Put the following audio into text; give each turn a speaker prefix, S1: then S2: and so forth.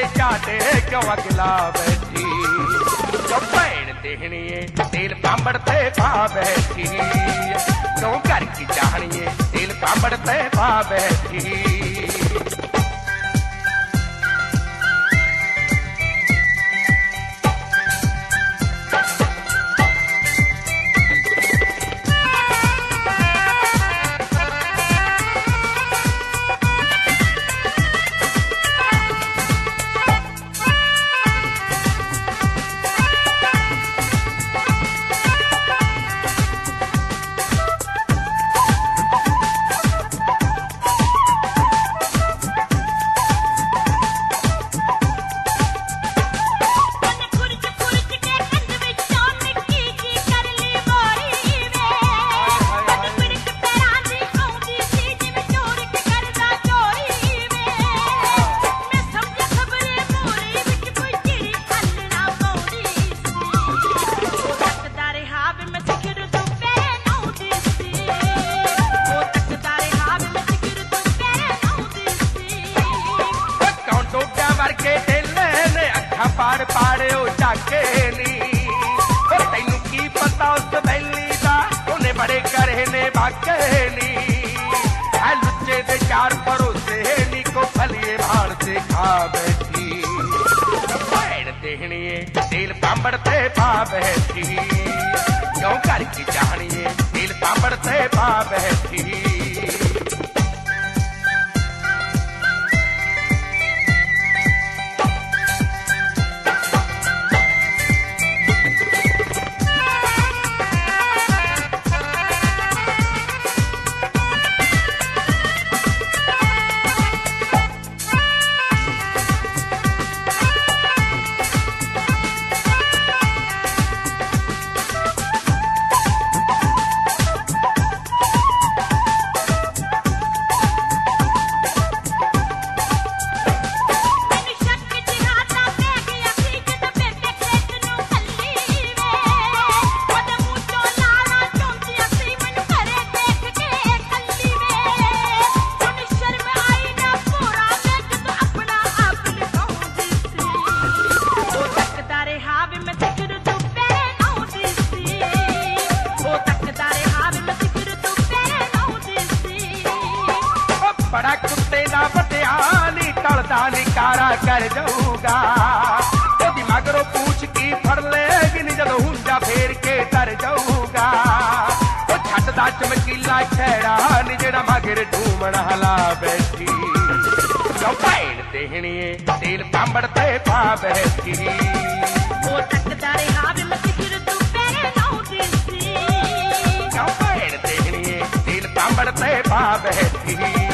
S1: चाटे क्यों अगला बैठी, जो भैन देहनिए तेल पांबड़ ते पा बैठी, क्यों घर की चाहनिए तेल पांबड़ ते पा बैठी। पाड़ पाड़े जाके नी तेनू की पता उस बैली दा उन्हें बड़े करे ने बाके नी, लुच्चे दे चार परोसे नी को फलिए भाड़ से खा बैठी, भैन देहनिए तेल पांबड़ ते पा बैठी, क्यों घर की चाहनिए तेल पांबड़ ते पा बैठी। बड़ा कुत्ते दा बटियाली तलदा निकारा कर जाऊगा, ओदी मगरों पूछ की फड़ लेगी नी जदों हुंजा फेर के तर जाऊगा, ओ छटदा चमकीला खैड़ा नी जेड़ा मगर ढूमण हला बैठी, जो भैन देहनिए तेल पांबड़ ते पा बैठी, ओ तकदा रहा वे मत फिर तू पैरे लाउंदी सी, जो भैन देहनिए तेल पांबड़ ते पा बैठी।